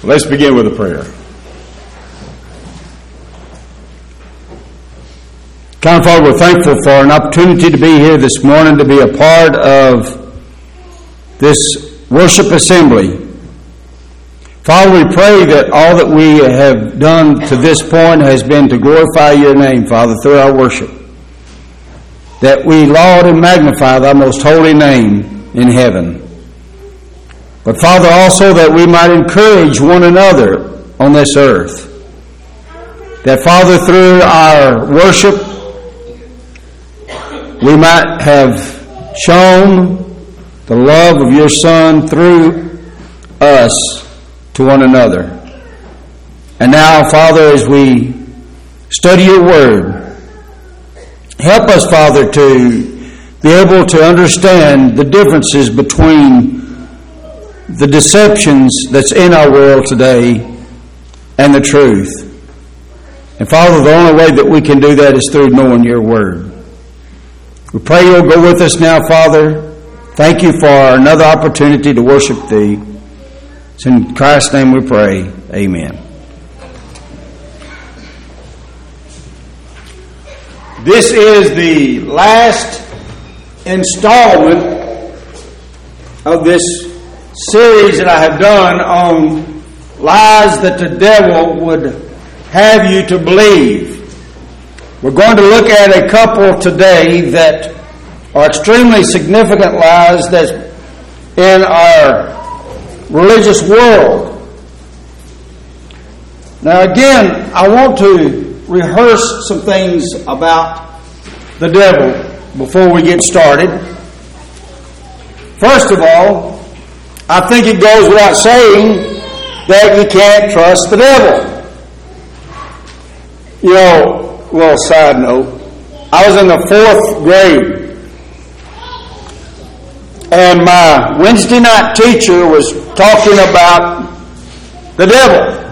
Let's begin with a prayer. Kind Father, we're thankful for an opportunity to be here this morning, to be a part of this worship assembly. Father, we pray that all that we have done to this point has been to glorify your name, Father, through our worship. That we laud and magnify thy most holy name in heaven. But Father, also that we might encourage one another on this earth. That Father, through our worship, we might have shown the love of your Son through us to one another. And now, Father, as we study your word, help us, Father, to be able to understand the differences between the deceptions that's in our world today and the truth. And Father, the only way that we can do that is through knowing your word. We pray you'll go with us now, Father. Thank you for another opportunity to worship thee. It's in Christ's name we pray. Amen. This is the last installment of this series that I have done on lies that the devil would have you to believe. We're going to look at a couple today that are extremely significant lies that's in our religious world. Now again, I want to rehearse some things about the devil before we get started. First of all, I think it goes without saying that you can't trust the devil. You know, a little side note, I was in the 4th grade, and my Wednesday night teacher was talking about the devil.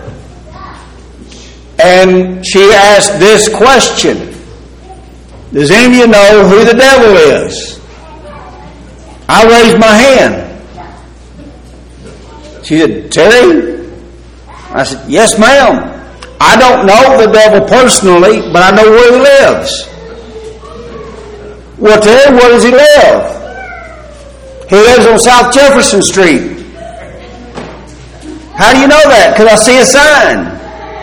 And she asked this question: does any of you know who the devil is? I raised my hand. She said, Terry? I said, yes, ma'am. I don't know the devil personally, but I know where he lives. Well, Terry, where does he live? He lives on South Jefferson Street. How do you know that? Because I see a sign.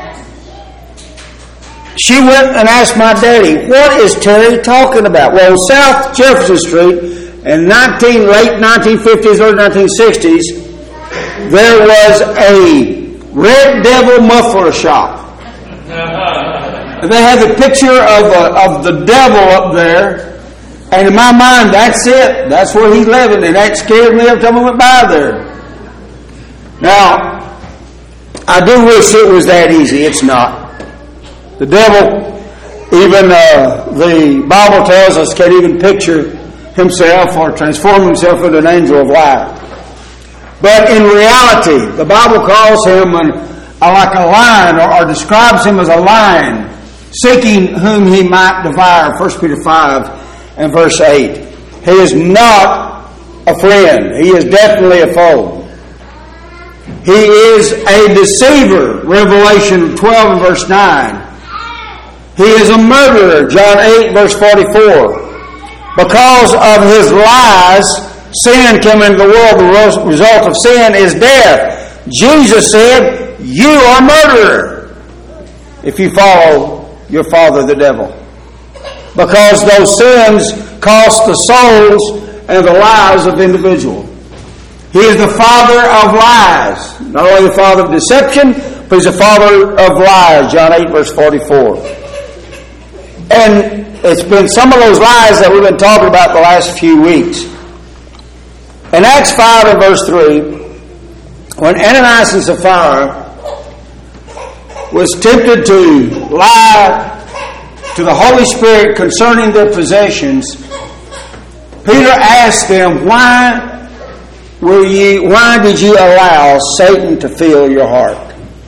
She went and asked my daddy, what is Terry talking about? Well, on South Jefferson Street, in late 1950s, early 1960s, there was a Red Devil muffler shop. They had the picture of the devil up there, and in my mind, that's it. That's where he's living, and that scared me every time I went by there. Now, I do wish it was that easy. It's not. The devil, even the Bible tells us, can't even picture himself or transform himself into an angel of light. But in reality, the Bible calls him like a lion, or describes him as a lion, seeking whom he might devour. 1 Peter 5 and verse 8. He is not a friend. He is definitely a foe. He is a deceiver. Revelation 12 and verse 9. He is a murderer. John 8 verse 44. Because of his lies, sin came into the world. The result of sin is death. Jesus said, you are a murderer if you follow your father, the devil. Because those sins cost the souls and the lives of individuals. He is the father of lies. Not only the father of deception, but he's the father of lies. John 8 verse 44. And it's been some of those lies that we've been talking about the last few weeks. In Acts 5 and verse 3, when Ananias and Sapphira was tempted to lie to the Holy Spirit concerning their possessions, Peter asked them, why did you allow Satan to fill your heart?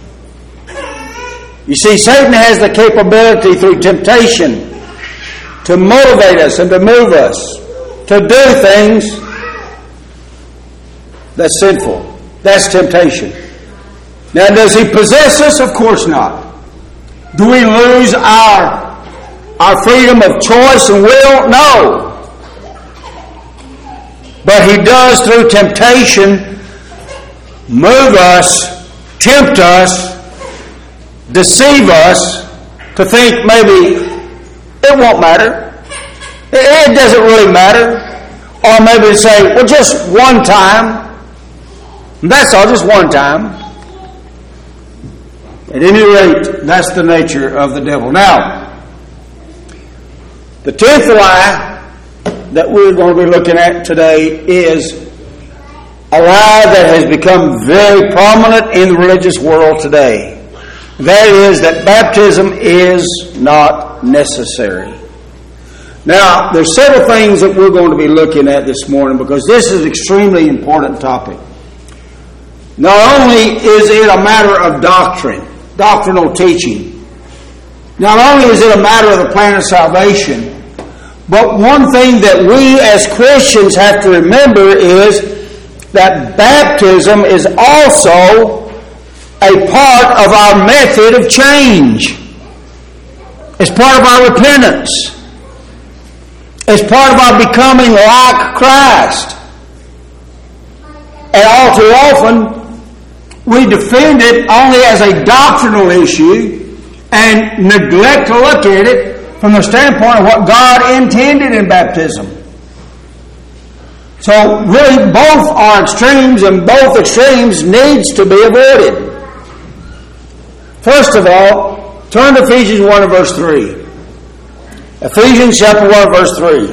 You see, Satan has the capability through temptation to motivate us and to move us to do things that's sinful. That's temptation. Now, does he possess us? Of course not. Do we lose our freedom of choice and will? No. But he does, through temptation, move us, tempt us, deceive us to think maybe it won't matter. It doesn't really matter. Or maybe to say, well, just one time. That's all, just one time. At any rate, that's the nature of the devil. Now, the 10th lie that we're going to be looking at today is a lie that has become very prominent in the religious world today. That is that baptism is not necessary. Now, there's several things that we're going to be looking at this morning because this is an extremely important topic. Not only is it a matter of doctrinal teaching, not only is it a matter of the plan of salvation, but one thing that we as Christians have to remember is that baptism is also a part of our method of change. It's part of our repentance. It's part of our becoming like Christ. And all too often, we defend it only as a doctrinal issue and neglect to look at it from the standpoint of what God intended in baptism. So really both are extremes, and both extremes needs to be avoided. First of all, turn to Ephesians 1 and verse 3. Ephesians chapter 1 verse 3.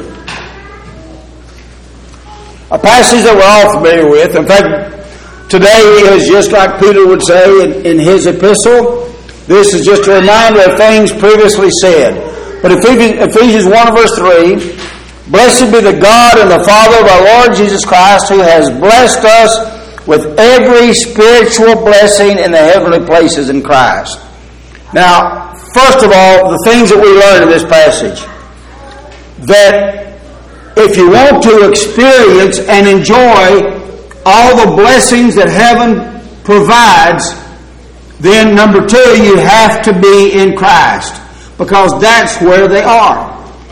A passage that we're all familiar with. In fact, today is just like Peter would say in his epistle. This is just a reminder of things previously said. But Ephesians 1 verse 3, blessed be the God and the Father of our Lord Jesus Christ, who has blessed us with every spiritual blessing in the heavenly places in Christ. Now, first of all, the things that we learn in this passage, that if you want to experience and enjoy all the blessings that heaven provides, then number 2, you have to be in Christ, because that's where they are.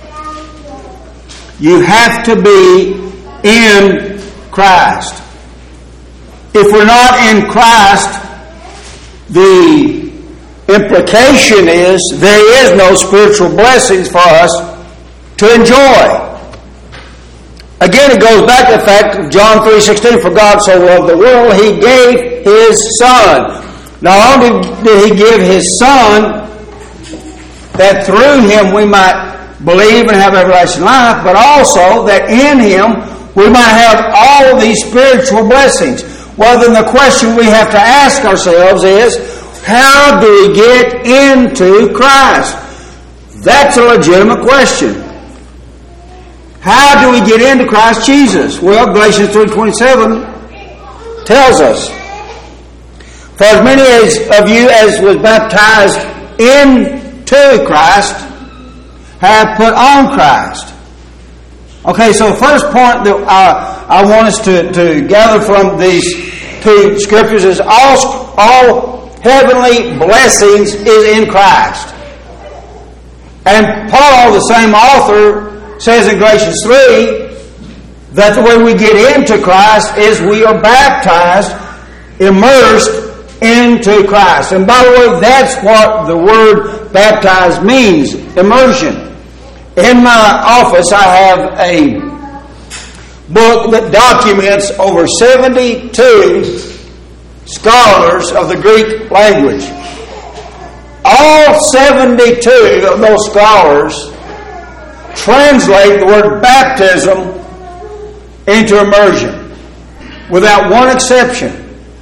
You have to be in Christ. If we're not in Christ, the implication is there is no spiritual blessings for us to enjoy. Again, it goes back to the fact of John 3:16, for God so loved the world, He gave His Son. Not only did He give His Son, that through Him we might believe and have everlasting life, but also that in Him we might have all of these spiritual blessings. Well, then the question we have to ask ourselves is, how do we get into Christ? That's a legitimate question. How do we get into Christ Jesus? Well, Galatians 3:27 tells us, for as many of you as was baptized into Christ have put on Christ. Okay, so the first point that I want us to gather from these two scriptures is all heavenly blessings is in Christ. And Paul, the same author, says in Galatians 3 that the way we get into Christ is we are baptized, immersed into Christ. And by the way, that's what the word baptized means, immersion. In my office, I have a book that documents over 72 scholars of the Greek language. All 72 of those scholars translate the word baptism into immersion, without one exception.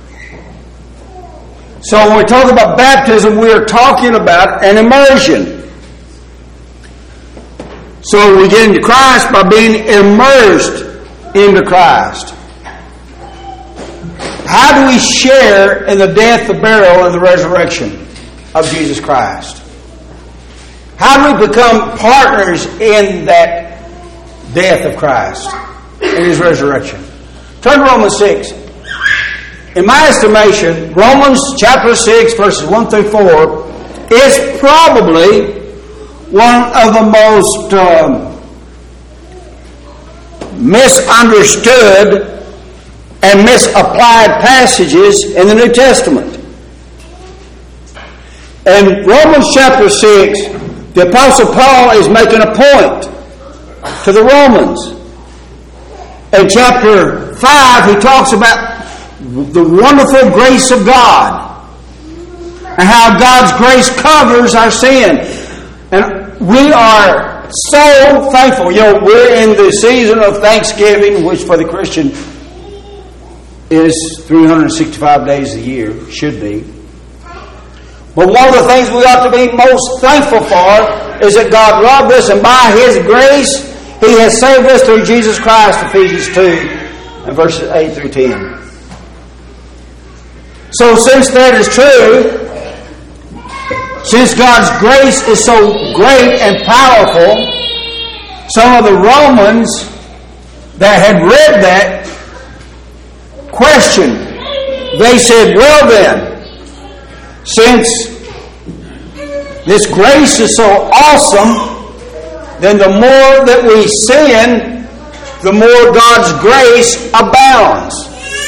So when we talk about baptism, we are talking about an immersion. So we get into Christ by being immersed into Christ. How do we share in the death, the burial, and the resurrection of Jesus Christ? How do we become partners in that death of Christ and His resurrection? Turn to Romans 6. in my estimation, Romans chapter 6, verses 1 through 4, is probably one of the most misunderstood and misapplied passages in the New Testament. In Romans chapter 6, the Apostle Paul is making a point to the Romans. In chapter 5, he talks about the wonderful grace of God and how God's grace covers our sin. And we are so thankful. You know, we're in the season of Thanksgiving, which for the Christian is 365 days a year, should be. But one of the things we ought to be most thankful for is that God loved us, and by His grace, He has saved us through Jesus Christ, Ephesians 2, and verses 8 through 10. So since that is true, since God's grace is so great and powerful, some of the Romans that had read that questioned. They said, well then, since this grace is so awesome, then the more that we sin, the more God's grace abounds.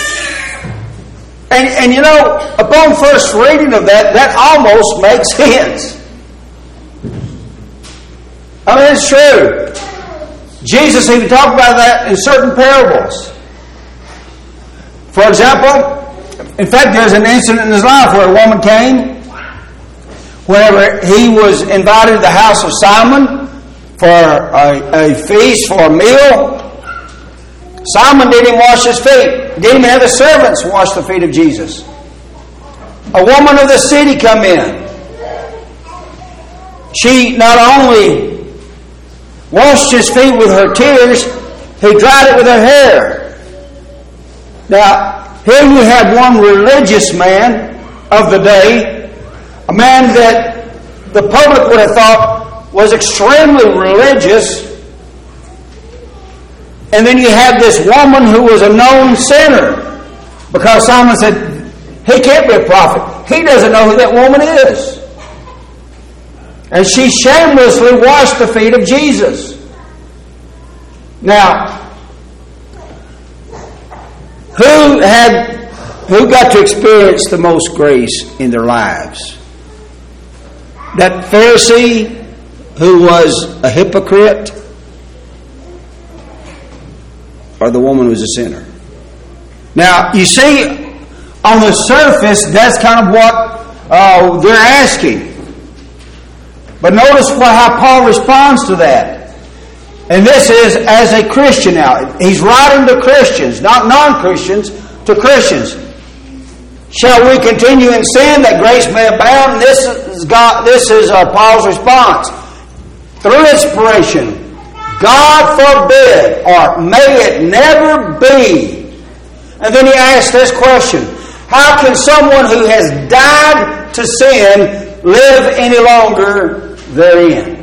And you know, upon first reading of that almost makes sense. I mean, it's true. Jesus even talked about that in certain parables. For example, in fact, there's an incident in his life where a woman came whenever he was invited to the house of Simon for a feast, for a meal. Simon didn't wash his feet. Didn't even have the servants wash the feet of Jesus. A woman of the city come in. She not only washed his feet with her tears, he dried it with her hair. Now, here you have one religious man of the day, a man that the public would have thought was extremely religious. And then you have this woman who was a known sinner, because Simon said, he can't be a prophet. He doesn't know who that woman is. And she shamelessly washed the feet of Jesus. Now, who got to experience the most grace in their lives? That Pharisee who was a hypocrite, or the woman who was a sinner? Now, you see, on the surface, that's kind of what they're asking. But notice how Paul responds to that. And this is as a Christian now. He's writing to Christians, not non-Christians, to Christians. Shall we continue in sin that grace may abound? This is Paul's response. Through inspiration, God forbid, or may it never be. And then he asks this question: how can someone who has died to sin live any longer therein?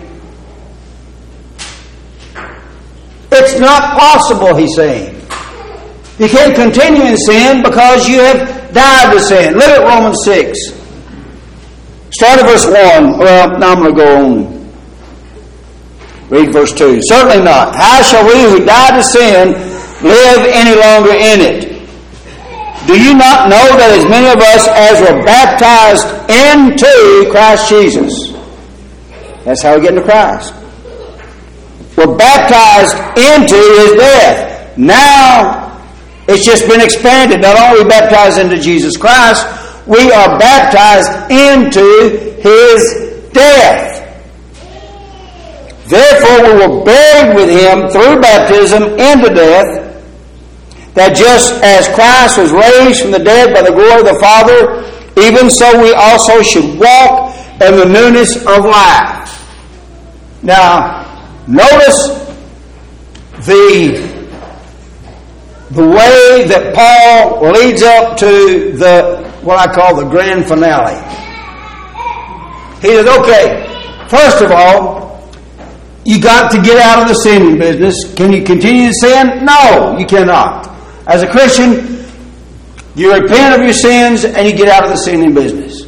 It's not possible, he's saying. You can't continue in sin because you have died to sin. Look at Romans 6. Start at verse 1. Well, now I'm going to go on. Read verse 2. Certainly not. How shall we who died to sin live any longer in it? Do you not know that as many of us as were baptized into Christ Jesus? That's how we get into Christ. We're baptized into His death. Now, it's just been expanded. Not only are we baptized into Jesus Christ, we are baptized into His death. Therefore, we were buried with Him through baptism into death, that just as Christ was raised from the dead by the glory of the Father, even so we also should walk in the newness of life. Now, notice the way that Paul leads up to what I call the grand finale. He says, okay, first of all, you got to get out of the sinning business. Can you continue to sin? No, you cannot. As a Christian, You repent of your sins and you get out of the sinning business.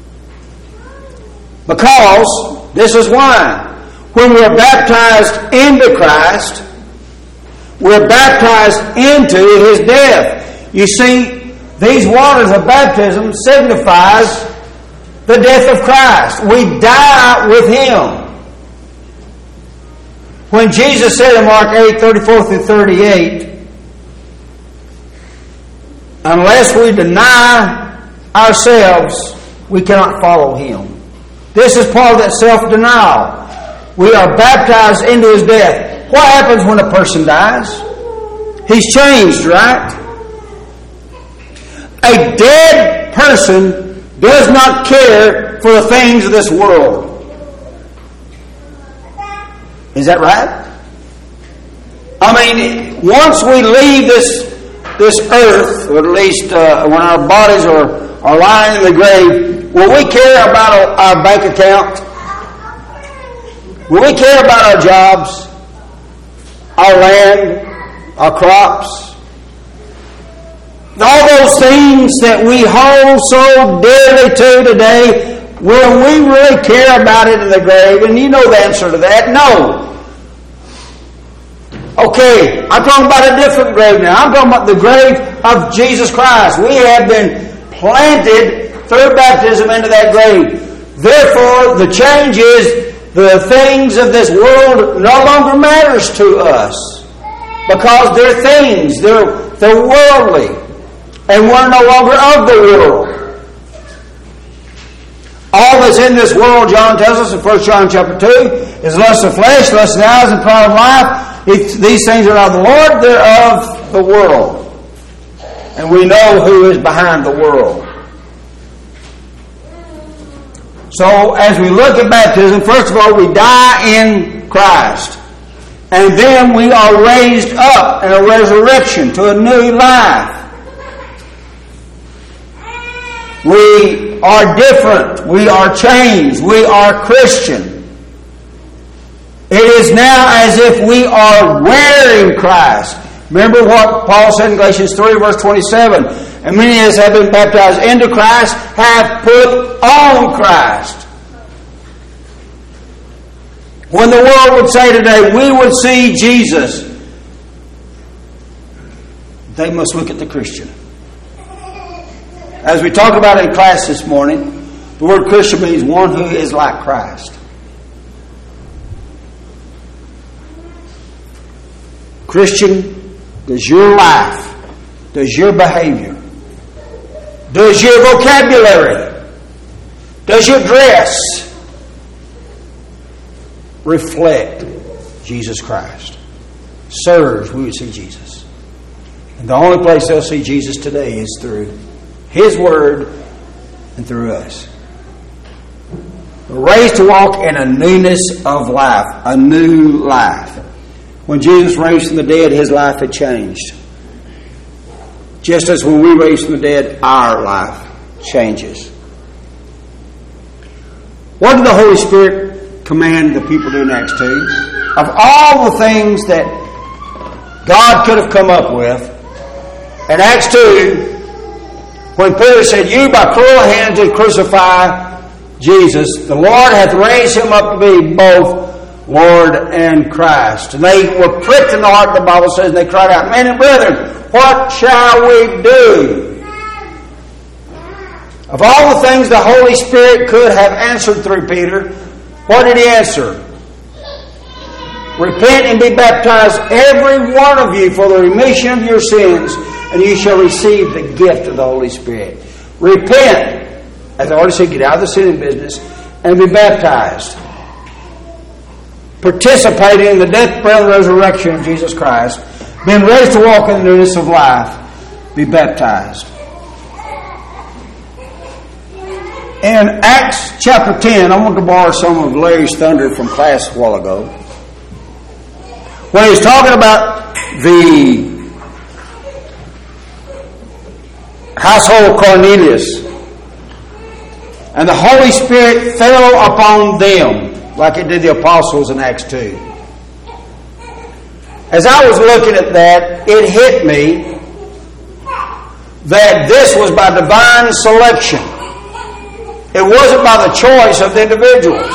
Because, this is why, when we're baptized into Christ, we're baptized into His death. You see, these waters of baptism signifies the death of Christ. We die with Him. When Jesus said in Mark 8:34-38, unless we deny ourselves, we cannot follow Him. This is part of that self-denial. We are baptized into His death. What happens when a person dies? He's changed, right? A dead person does not care for the things of this world. Is that right? I mean, once we leave this earth, or at least when our bodies are lying in the grave, will we care about our bank account? Will we care about our jobs, our land, our crops? All those things that we hold so dearly to today, will we really care about it in the grave? And you know the answer to that. No. Okay, I'm talking about a different grave now. I'm talking about the grave of Jesus Christ. We have been planted through baptism into that grave. Therefore, the change is the things of this world no longer matters to us. Because they're things, they're worldly. And we're no longer of the world. All that's in this world, John tells us in 1 John chapter 2, is lust of flesh, lust of the eyes, and pride of life. These things are not of the Lord, they're of the world. And we know who is behind the world. So, as we look at baptism, first of all, we die in Christ. And then we are raised up in a resurrection to a new life. We are different. We are changed. We are Christian. It is now as if we are wearing Christ. Remember what Paul said in Galatians 3 verse 27. And many of us have been baptized into Christ, have put on Christ. When the world would say today, we would see Jesus, they must look at the Christian. As we talked about in class this morning, the word Christian means one who is like Christ. Christian, does your life, does your behavior, does your vocabulary, does your dress reflect Jesus Christ? Sirs, we would see Jesus. And the only place they'll see Jesus today is through His Word and through us. We're raised to walk in a newness of life, a new life. When Jesus raised from the dead, His life had changed. Just as when we raise from the dead, our life changes. What did the Holy Spirit command the people to do in Acts 2? Of all the things that God could have come up with, in Acts 2, when Peter said, you by cruel hands did crucify Jesus, the Lord hath raised Him up to be both Lord and Christ. And they were pricked in the heart, the Bible says, and they cried out, men and brethren, what shall we do? Of all the things the Holy Spirit could have answered through Peter, what did He answer? Repent and be baptized, every one of you, for the remission of your sins, and you shall receive the gift of the Holy Spirit. Repent, as I already said, get out of the sinning business, and be baptized. Participating in the death, burial, and resurrection of Jesus Christ, being raised to walk in the newness of life, be baptized. In Acts chapter 10, I want to borrow some of Larry's thunder from class a while ago. When he's talking about the household of Cornelius, and the Holy Spirit fell upon them, like it did the apostles in Acts 2. As I was looking at that, it hit me that this was by divine selection. It wasn't by the choice of the individuals.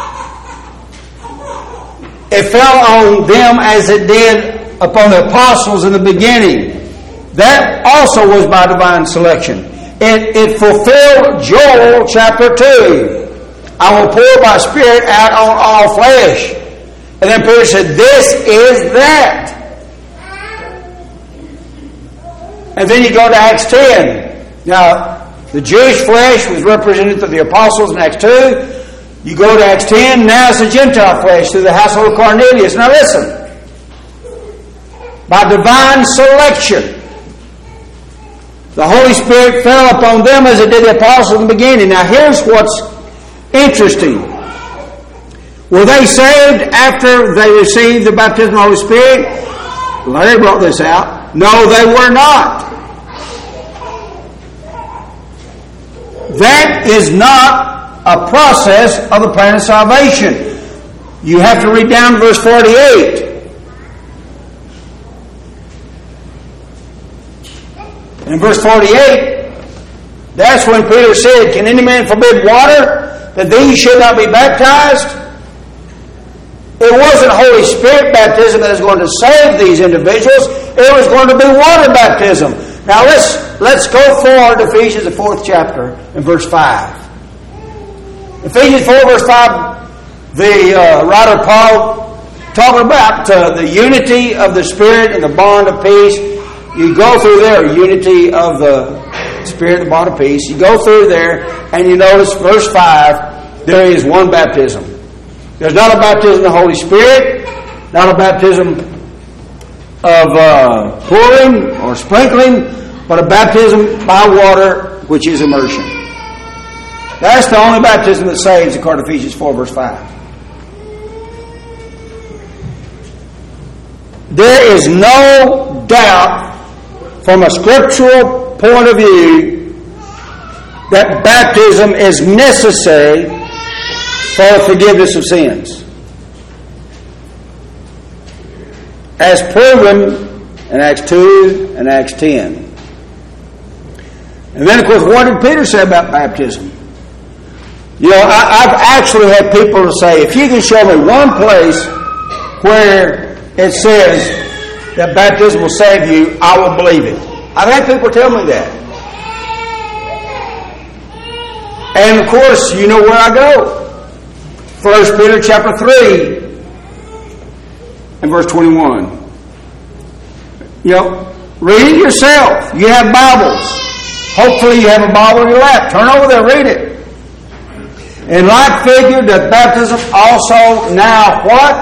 It fell on them as it did upon the apostles in the beginning. That also was by divine selection. It fulfilled Joel chapter 2. I will pour my Spirit out on all flesh. And then Peter said, this is that. And then you go to Acts 10. Now, the Jewish flesh was represented through the apostles in Acts 2. You go to Acts 10, now it's the Gentile flesh through the household of Cornelius. Now listen. By divine selection, the Holy Spirit fell upon them as it did the apostles in the beginning. Now here's what's interesting. Were they saved after they received the baptism of the Holy Spirit? Larry brought this out. No, they were not. That is not a process of the plan of salvation. You have to read down to verse 48. In verse 48, that's when Peter said, can any man forbid water that these should not be baptized? It wasn't Holy Spirit baptism that is going to save these individuals. It was going to be water baptism. Now let's go forward to Ephesians, the 4th chapter, in verse 5. Ephesians 4, verse 5, the writer Paul talking about the unity of the Spirit and the bond of peace. You go through there, unity of the Spirit, the bond of peace. You go through there, and you notice verse 5, there is one baptism. There's not a baptism of the Holy Spirit, not a baptism of pouring or sprinkling, but a baptism by water, which is immersion. That's the only baptism that saves, according to Ephesians 4, verse 5. There is no doubt from a scriptural point of view that baptism is necessary for forgiveness of sins, as proven in Acts 2 and Acts 10. And then, of course, what did Peter say about baptism? You know, I've actually had people say, if you can show me one place where it says that baptism will save you, I will believe it. I've had people tell me that. And of course, you know where I go. 1 Peter chapter 3 and verse 21. You know, read it yourself. You have Bibles. Hopefully you have a Bible in your lap. Turn over there, read it. In like figure that baptism also now what?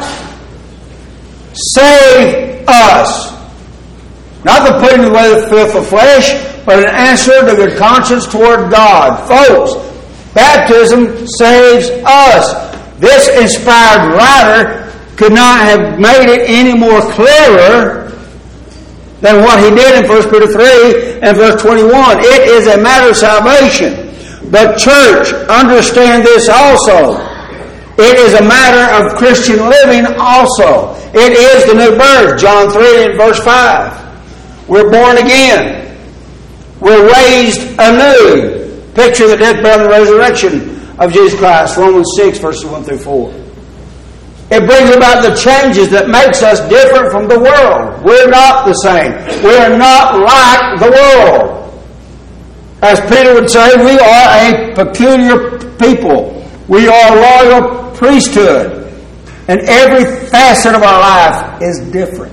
Save us. Not the putting away the filth of flesh, but an answer to good conscience toward God. Folks, baptism saves us. This inspired writer could not have made it any more clearer than what he did in 1 Peter 3 and verse 21. It is a matter of salvation. But church, understand this also. It is a matter of Christian living also. It is the new birth. John 3 and verse 5. We're born again. We're raised anew. Picture the death, burial, and resurrection of Jesus Christ. Romans 6, verses 1 through 4. It brings about the changes that makes us different from the world. We're not the same. We're not like the world. As Peter would say, we are a peculiar people. We are a royal priesthood. And every facet of our life is different.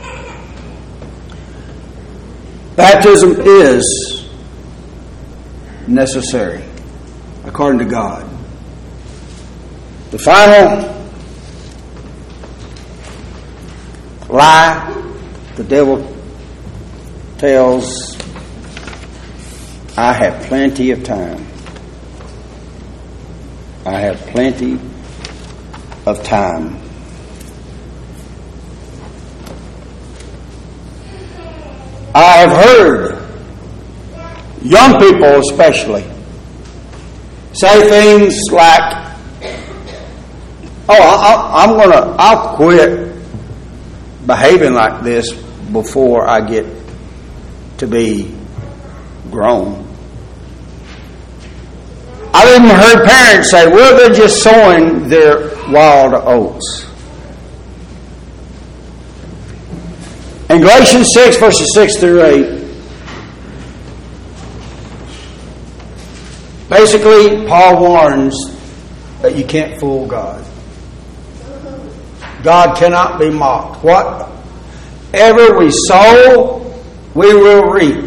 Baptism is necessary, according to God. The final lie the devil tells, I have plenty of time. I have plenty of time. I have heard young people especially say things like, I'll quit behaving like this before I get to be grown. I've even heard parents say, well, they're just sowing their wild oats. In Galatians 6, verses 6 through 8, basically, Paul warns that you can't fool God. God cannot be mocked. Whatever we sow, we will reap.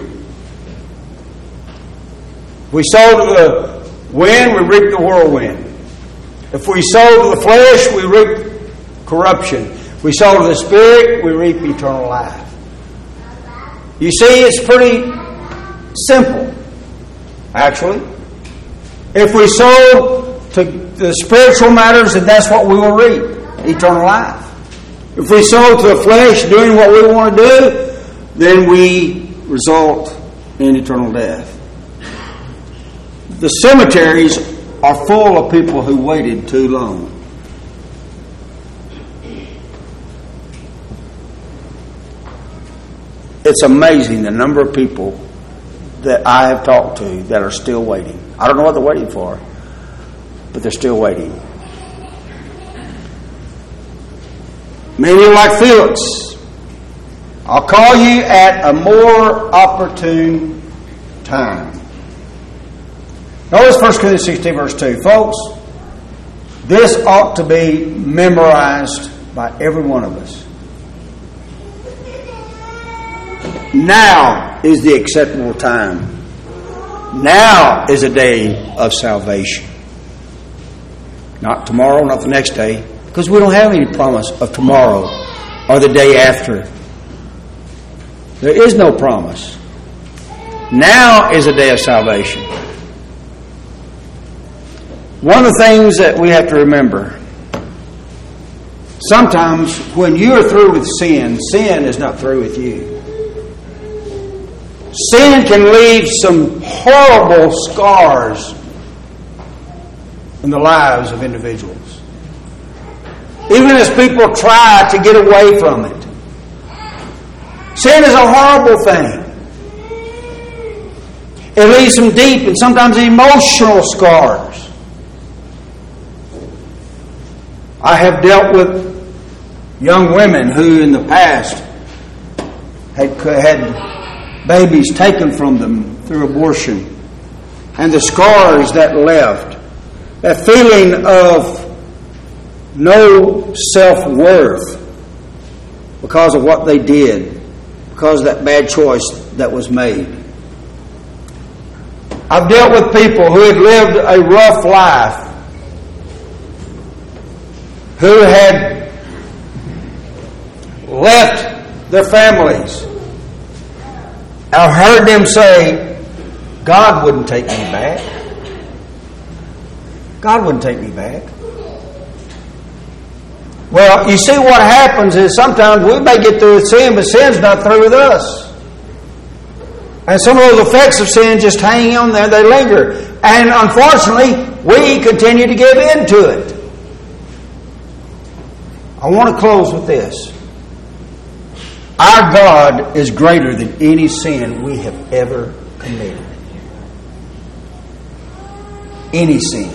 If we sow to the wind, we reap the whirlwind. If we sow to the flesh, we reap corruption. If we sow to the Spirit, we reap eternal life. You see, it's pretty simple, actually. If we sow to the spiritual matters, then that's what we will reap, eternal life. If we sow to the flesh, doing what we want to do, then we result in eternal death. The cemeteries are full of people who waited too long. It's amazing the number of people that I have talked to that are still waiting. I don't know what they're waiting for, but they're still waiting. Many are like Felix. I'll call you at a more opportune time. Notice 1 Corinthians 16, verse 2. Folks, this ought to be memorized by every one of us. Now is the acceptable time. Now is a day of salvation. Not tomorrow, not the next day, because we don't have any promise of tomorrow or the day after. There is no promise. Now is a day of salvation. One of the things that we have to remember, sometimes when you are through with sin, sin is not through with you. Sin can leave some horrible scars in the lives of individuals. Even as people try to get away from it. Sin is a horrible thing. It leaves some deep and sometimes emotional scars. I have dealt with young women who in the past had babies taken from them through abortion, and the scars that left, that feeling of no self-worth because of what they did, because of that bad choice that was made. I've dealt with people who had lived a rough life, who had left their families. I've heard them say, God wouldn't take me back. God wouldn't take me back. Well, you see what happens is sometimes we may get through with sin, but sin's not through with us. And some of those effects of sin just hang on there, they linger. And unfortunately, we continue to give in to it. I want to close with this. Our God is greater than any sin we have ever committed. Any sin.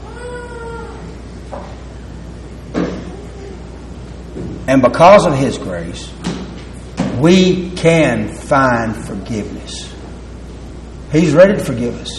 And because of His grace, we can find forgiveness. He's ready to forgive us.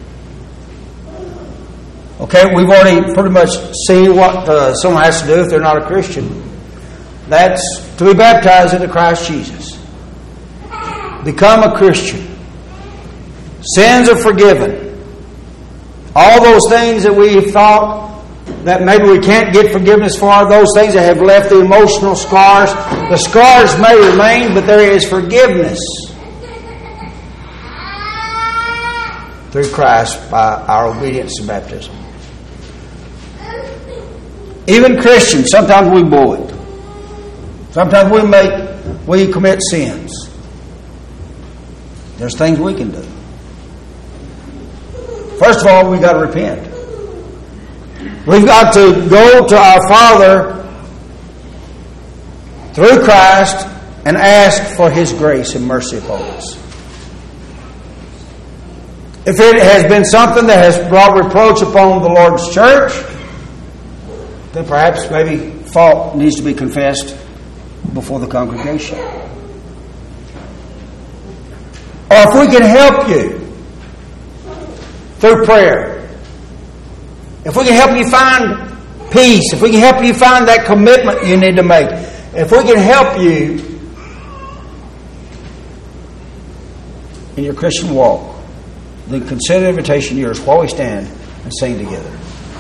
Okay, we've already pretty much seen what someone has to do if they're not a Christian. That's to be baptized into Christ Jesus. Become a Christian. Sins are forgiven. All those things that we thought that maybe we can't get forgiveness for, those things that have left the emotional scars, the scars may remain, but there is forgiveness through Christ by our obedience to baptism. Even Christians, sometimes we blow it. Sometimes we commit sins. There's things we can do. First of all, we've got to repent. We've got to go to our Father through Christ and ask for His grace and mercy upon us. If it has been something that has brought reproach upon the Lord's church, then perhaps maybe fault needs to be confessed before the congregation. Or if we can help you through prayer, if we can help you find peace, if we can help you find that commitment you need to make, if we can help you in your Christian walk, then consider the invitation yours while we stand and sing together.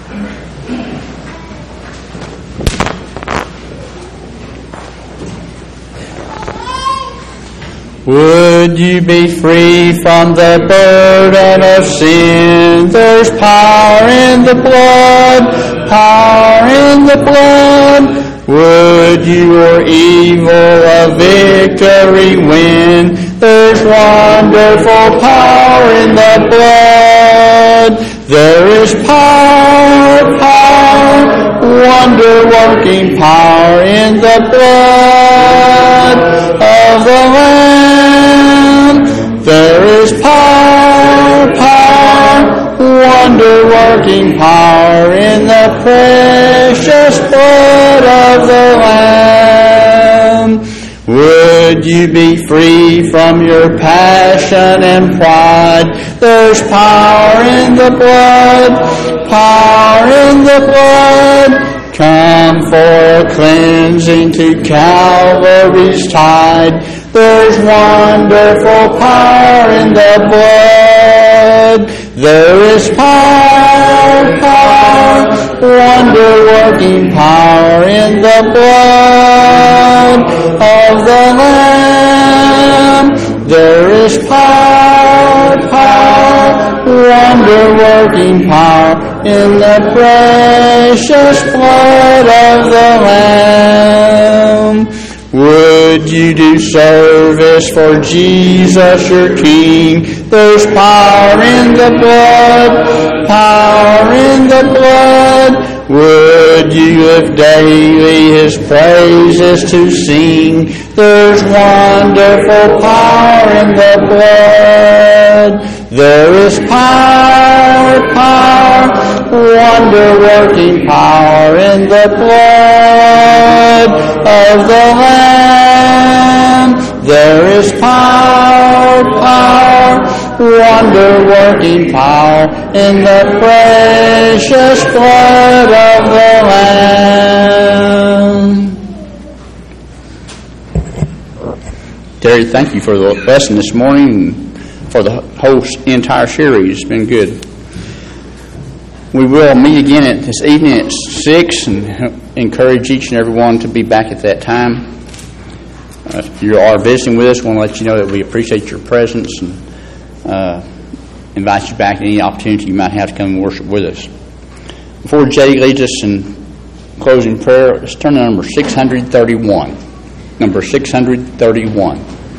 Would you be free from the burden of sin? There's power in the blood, power in the blood. Would your evil a victory win? There's wonderful power in the blood. There is power, power, wonder-working power in the blood of the Lamb. There is power, power, wonder-working power in the precious blood of the Lamb. Would you be free from your passion and pride? There's power in the blood, power in the blood. Come for cleansing to Calvary's tide. There's wonderful power in the blood. There is power, power, wonder-working power in the blood of the Lamb. There is power, power, wonder-working power in the precious blood of the Lamb. Would you do service for Jesus your King? There's power in the blood, power in the blood. Would you live daily His praises to sing? There's wonderful power in the blood. There is power, power, wonder-working power in the blood of the Lamb. There is power, power, wonder-working power in the precious blood of the Lamb. Terry, thank you for the lesson this morning and for the whole entire series. It's been good. We will meet again this evening at 6 and encourage each and every one to be back at that time. If you are visiting with us, I want to let you know that we appreciate your presence and invite you back at any opportunity you might have to come and worship with us. Before Jay leads us in closing prayer, let's turn to number 631. Number 631.